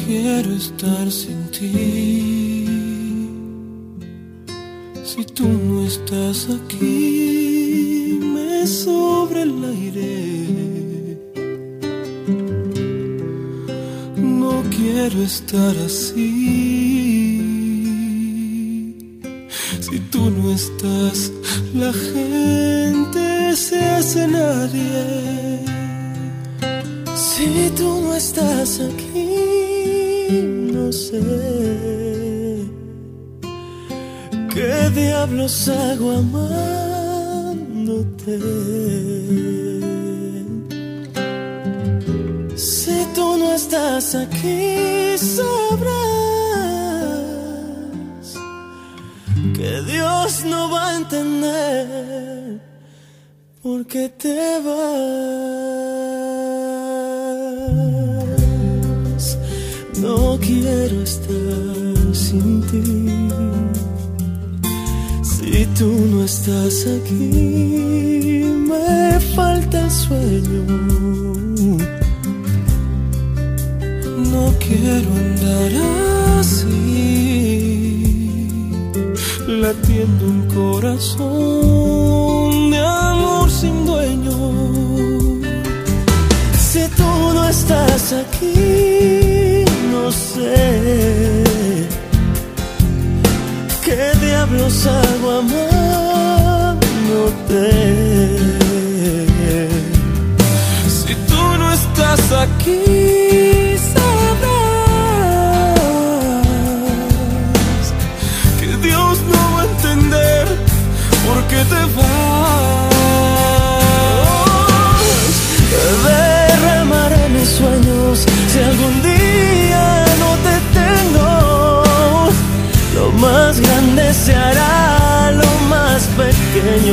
quiero estar sin ti. Si tú no estás aquí, me sobra el aire. No quiero estar así. Si tú no estás, la gente se hace nadie. Si tú no estás aquí, no sé qué diablos hago amándote. Si tú no estás aquí, sabrás que Dios no va a entender por qué te vas. No quiero estar sin ti. Si tú no estás aquí, me falta el sueño. No quiero andar así, latiendo un corazón de amor sin dueño. Si tú no estás aquí, no sé qué diablos hago amándote. Si tú no estás aquí, sabrás que Dios no va a entender por qué te vas. Derramaré mis sueños si algún día no te tengo. Lo más grande se hará lo más pequeño.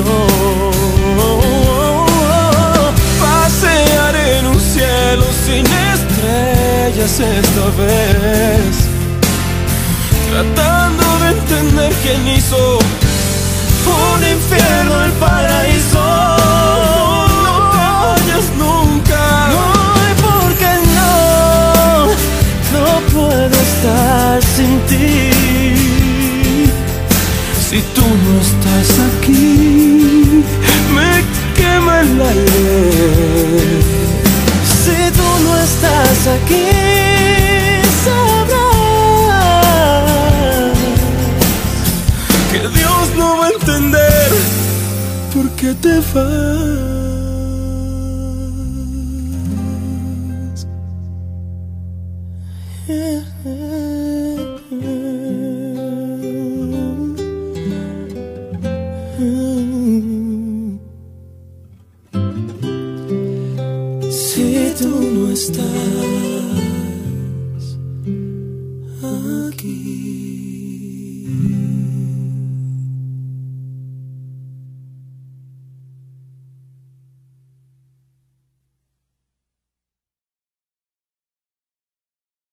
Pasearé en un cielo sin estrellas esta vez, tratando de entender quién hizo un infierno el paraíso. No te vayas nunca. No, porque no puedo estar sin ti. Si tú no estás aquí, me quema el aire. Si tú no estás aquí, sabrás que Dios no va a entender por qué te vas.